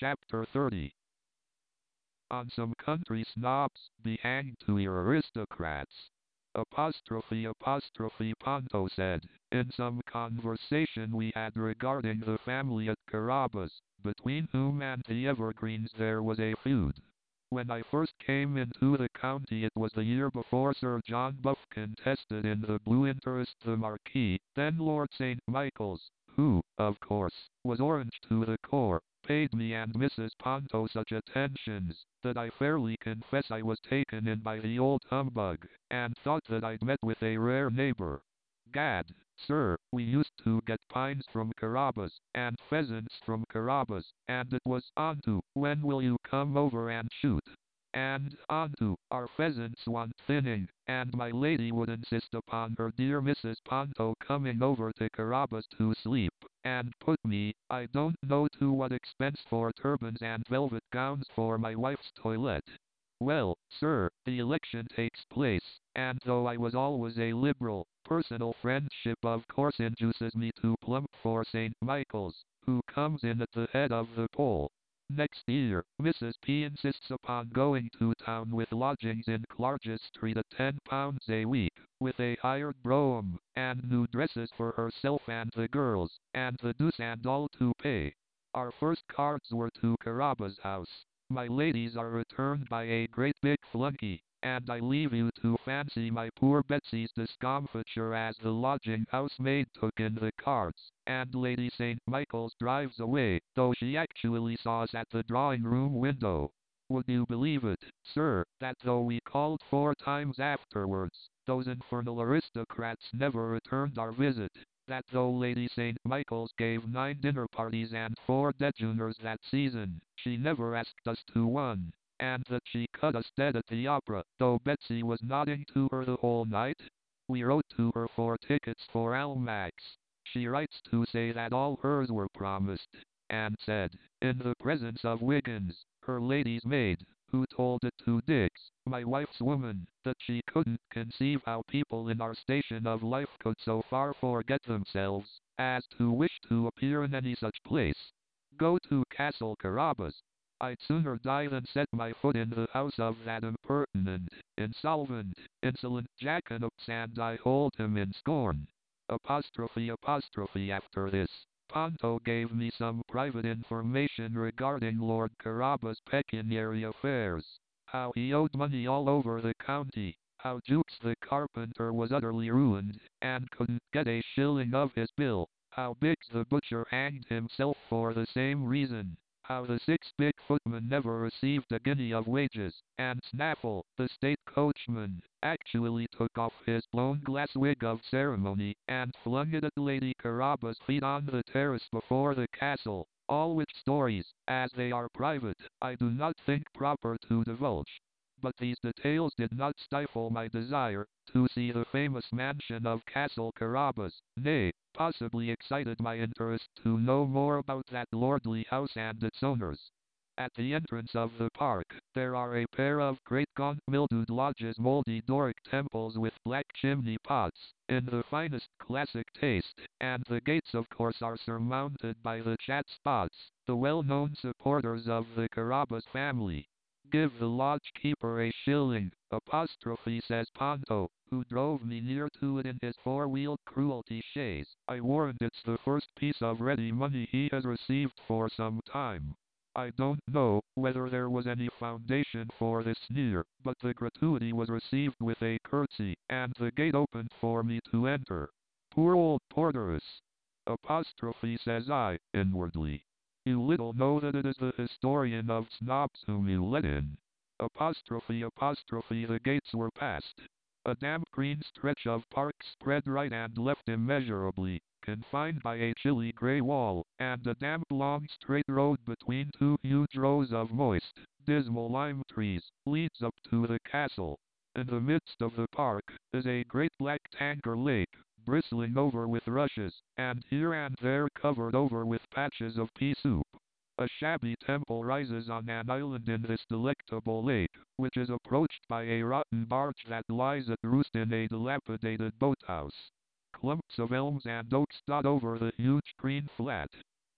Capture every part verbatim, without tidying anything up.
Chapter thirty. On some country snobs, be hanged to your aristocrats. Apostrophe apostrophe Ponto said, in some conversation we had regarding the family at Carabas, between whom and the Evergreens there was a feud. When I first came into the county it was the year before Sir John Buff contested in the Blue Interest the Marquis, then Lord Saint Michael's, who, of course, was orange to the core, paid me and Missus Ponto such attentions, that I fairly confess I was taken in by the old humbug, and thought that I'd met with a rare neighbour. Gad, sir, we used to get pines from Carabas, and pheasants from Carabas, and it was on to, when will you come over and shoot? And on to, our pheasants want thinning, and my lady would insist upon her dear Missus Ponto coming over to Carabas to sleep, and put me, I don't know to what expense for turbans and velvet gowns for my wife's toilette. Well, sir, the election takes place, and though I was always a liberal, personal friendship of course induces me to plump for Saint Michael's, who comes in at the head of the poll. Next year, Missus P insists upon going to town with lodgings in Clarges Street at ten pounds a week, with a hired brougham, and new dresses for herself and the girls, and the deuce and all to pay. Our first cards were to Carabas House. My ladies are returned by a great big flunkey, and I leave you to fancy my poor Betsy's discomfiture as the lodging housemaid took in the cards, and Lady Saint Michael's drives away, though she actually saw us at the drawing-room window. Would you believe it, sir, that though we called four times afterwards, those infernal aristocrats never returned our visit? That though Lady Saint Michael's gave nine dinner parties and four dejeuners that season, she never asked us to one, and that she cut us dead at the opera, though Betsy was nodding to her the whole night? We wrote to her for tickets for Almack's. She writes to say that all hers were promised, and said, in the presence of Wiggins, her lady's maid, who told it to Dix, my wife's woman, that she couldn't conceive how people in our station of life could so far forget themselves, as to wish to appear in any such place. Go to Castle Carabas. I'd sooner die than set my foot in the house of that impertinent, insolvent, insolent Jackanapes, and I hold him in scorn. Apostrophe apostrophe After this, Ponto gave me some private information regarding Lord Carabas' pecuniary affairs. How he owed money all over the county, how Jukes the carpenter was utterly ruined, and couldn't get a shilling of his bill, how Biggs the butcher hanged himself for the same reason, how the six-big footman never received a guinea of wages, and Snaffle, the state coachman, actually took off his blown glass wig of ceremony, and flung it at Lady Carabas' feet on the terrace before the castle, all which stories, as they are private, I do not think proper to divulge. But these details did not stifle my desire to see the famous mansion of Castle Carabas, nay, possibly excited my interest to know more about that lordly house and its owners. At the entrance of the park, there are a pair of great gaunt mildewed lodges, moldy Doric temples with black chimney pots, in the finest classic taste, and the gates of course are surmounted by the chat spots, the well-known supporters of the Carabas family. Give the lodge-keeper a shilling, apostrophe says Ponto, who drove me near to it in his four-wheeled cruelty chaise. I warrant it's the first piece of ready money he has received for some time. I don't know whether there was any foundation for this sneer, but the gratuity was received with a curtsy, and the gate opened for me to enter. Poor old Porterus! Apostrophe says I, inwardly. You little know that it is the historian of snobs whom you let in. Apostrophe apostrophe The gates were passed. A damp green stretch of park spread right and left immeasurably, confined by a chilly grey wall, and a damp long straight road between two huge rows of moist, dismal lime trees, leads up to the castle. In the midst of the park is a great black tanker lake, bristling over with rushes, and here and there covered over with patches of pea soup. A shabby temple rises on an island in this delectable lake, which is approached by a rotten barge that lies at roost in a dilapidated boathouse. Clumps of elms and oaks dot over the huge green flat.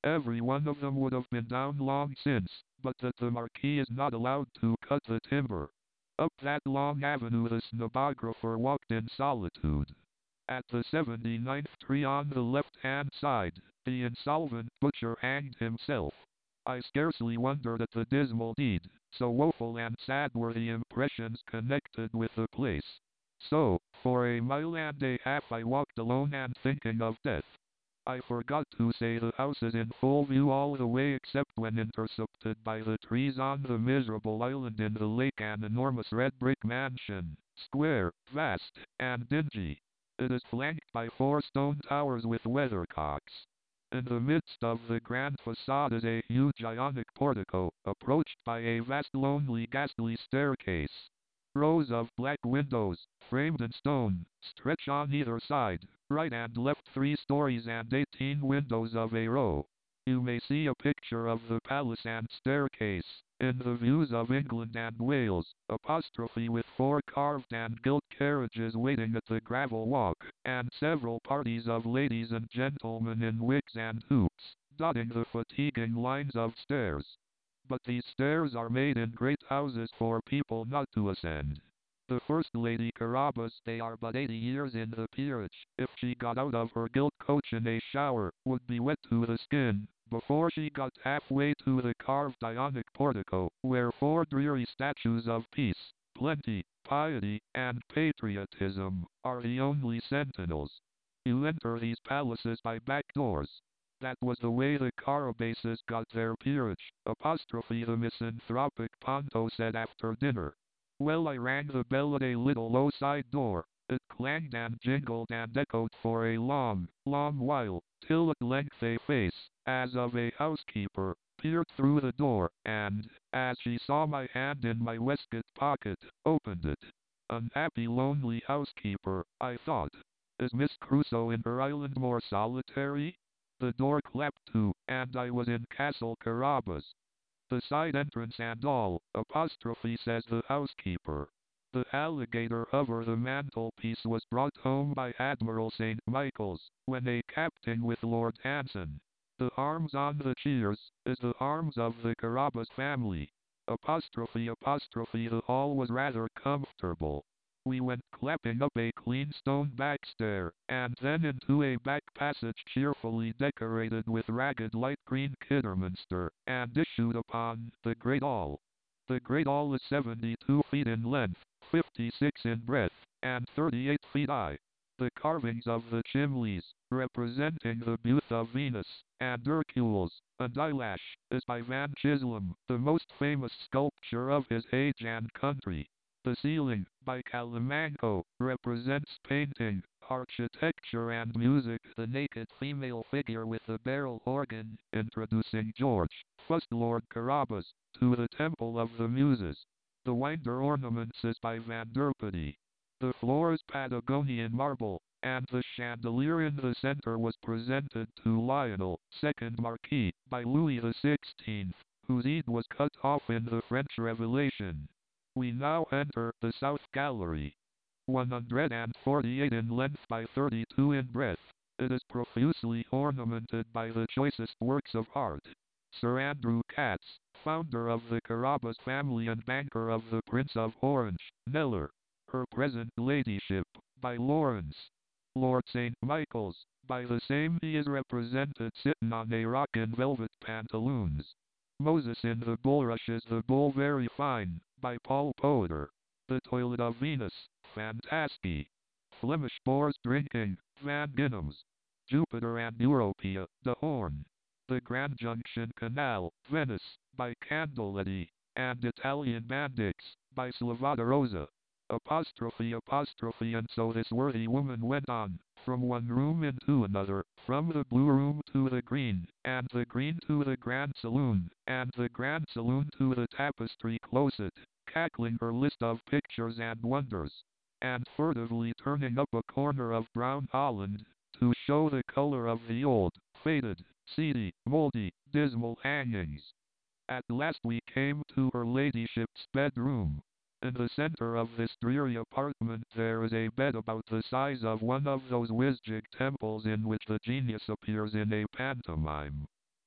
Every one of them would have been down long since, but that the Marquis is not allowed to cut the timber. Up that long avenue the stenographer walked in solitude. At the seventy-ninth tree on the left-hand side, the insolvent butcher hanged himself. I scarcely wondered at the dismal deed, so woeful and sad were the impressions connected with the place. So, for a mile and a half I walked alone and thinking of death. I forgot to say the house is in full view all the way except when intercepted by the trees on the miserable island in the lake, an enormous red brick mansion, square, vast, and dingy. It is flanked by four stone towers with weathercocks. In the midst of the grand facade is a huge Ionic portico, approached by a vast lonely ghastly staircase. Rows of black windows, framed in stone, stretch on either side, right and left three stories and eighteen windows of a row. You may see a picture of the palace and staircase, in the views of England and Wales, apostrophe with four carved and gilt carriages waiting at the gravel walk, and several parties of ladies and gentlemen in wigs and hoops, dotting the fatiguing lines of stairs. But these stairs are made in great houses for people not to ascend. The First Lady Carabas, they are but eighty years in the peerage, if she got out of her gilt coach in a shower, would be wet to the skin, before she got halfway to the carved Ionic portico, where four dreary statues of peace, plenty, piety, and patriotism, are the only sentinels. You enter these palaces by back doors. That was the way the Carabases got their peerage, apostrophe the misanthropic Ponto said after dinner. Well, I rang the bell at a little low side door. It clanged and jingled and echoed for a long, long while, till at length a face, as of a housekeeper, peered through the door, and, as she saw my hand in my waistcoat pocket, opened it. Unhappy lonely housekeeper, I thought. Is Miss Crusoe in her island more solitary? The door clapped to, and I was in Castle Carabas. The side entrance and all, apostrophe says the housekeeper. The alligator over the mantelpiece was brought home by Admiral Saint Michael's, when a captain with Lord Hanson. The arms on the chairs, is the arms of the Carabas family. Apostrophe apostrophe the hall was rather comfortable. We went clapping up a clean stone back stair, and then into a back passage cheerfully decorated with ragged light green Kidderminster, and issued upon the Great Hall. The Great Hall is seventy-two feet in length, fifty-six in breadth, and thirty-eight feet high. The carvings of the chimneys, representing the Buste of Venus, and Hercules, and Eyelash, is by Van Chisholm, the most famous sculptor of his age and country. The ceiling, by Calamanco, represents painting, architecture and music. The naked female figure with the barrel organ, introducing George, first Lord Carabas, to the Temple of the Muses. The winder ornaments is by Van Derpedy. The floor is Patagonian marble, and the chandelier in the center was presented to Lionel, second Marquis, by Louis the sixteenth, whose head was cut off in the French Revolution. We now enter the South Gallery. one hundred forty-eight in length by thirty-two in breadth, it is profusely ornamented by the choicest works of art. Sir Andrew Katz, founder of the Carabas family and banker of the Prince of Orange, Kneller. Her Present Ladyship, by Lawrence. Lord Saint Michael's, by the same, he is represented sitting on a rock in velvet pantaloons. Moses in the Bulrush is the bull very fine, by Paul Poder. The Toilet of Venus, Fantasci. Flemish boars drinking, Van Ginnems. Jupiter and Europea, De Horn. The Grand Junction Canal, Venice, by Candoletti, and Italian Bandix, by Salvatarosa. Apostrophe apostrophe and so this worthy woman went on, from one room into another, from the blue room to the green, and the green to the grand saloon, and the grand saloon to the tapestry closet, cackling her list of pictures and wonders, and furtively turning up a corner of brown Holland, to show the color of the old, faded, seedy, moldy, dismal hangings. At last we came to her ladyship's bedroom. In the center of this dreary apartment there is a bed about the size of one of those Wisjig temples in which the genius appears in a pantomime.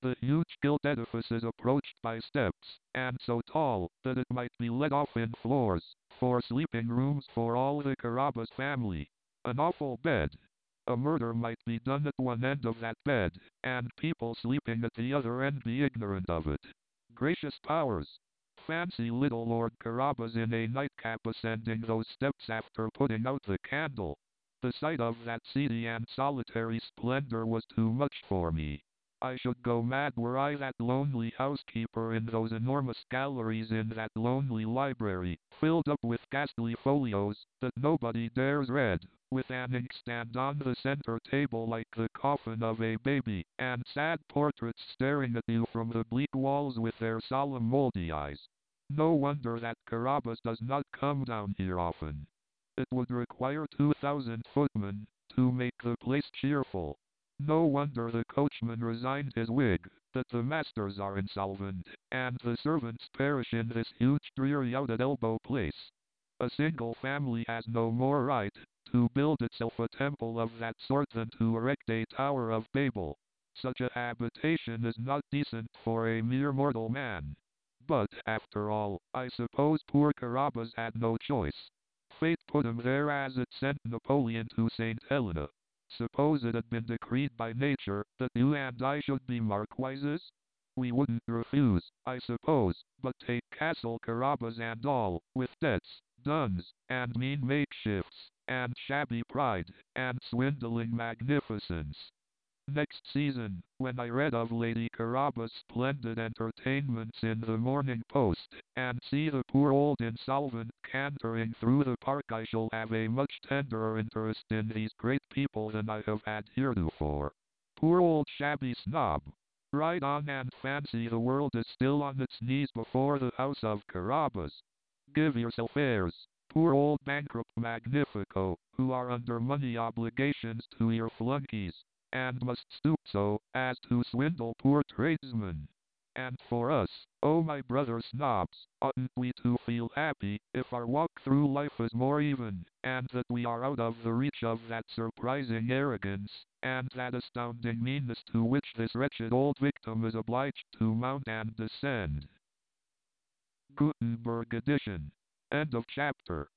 The huge gilt edifice is approached by steps, and so tall that it might be let off in floors, four sleeping rooms for all the Carrabba's family. An awful bed. A murder might be done at one end of that bed, and people sleeping at the other end be ignorant of it. Gracious powers! Fancy little Lord Carrabba's in a nightcap ascending those steps after putting out the candle. The sight of that seedy and solitary splendor was too much for me. I should go mad were I that lonely housekeeper in those enormous galleries in that lonely library, filled up with ghastly folios, that nobody dares read, with an inkstand on the center table like the coffin of a baby, and sad portraits staring at you from the bleak walls with their solemn moldy eyes. No wonder that Carrabba's does not come down here often. It would require two thousand footmen to make the place cheerful. No wonder the coachman resigned his wig, that the masters are insolvent, and the servants perish in this huge dreary out-at-elbow place. A single family has no more right to build itself a temple of that sort than to erect a Tower of Babel. Such a habitation is not decent for a mere mortal man. But, after all, I suppose poor Carrabba's had no choice. Fate put him there as it sent Napoleon to Saint Helena. Suppose it had been decreed by nature that you and I should be marquises? We wouldn't refuse, I suppose, but take Castle Carrabba's and all, with debts, duns, and mean makeshifts, and shabby pride, and swindling magnificence. Next season, when I read of Lady Carrabba's splendid entertainments in the Morning Post, and see the poor old insolvent cantering through the park, I shall have a much tenderer interest in these great people than I have had heretofore. Poor old shabby snob! Ride on and fancy the world is still on its knees before the house of Carrabba's. Give yourself airs, poor old bankrupt Magnifico, who are under money obligations to your flunkies, and must stoop so as to swindle poor tradesmen. And for us, oh my brother snobs, oughtn't we to feel happy if our walk through life is more even, and that we are out of the reach of that surprising arrogance, and that astounding meanness to which this wretched old victim is obliged to mount and descend? Gutenberg edition. End of chapter.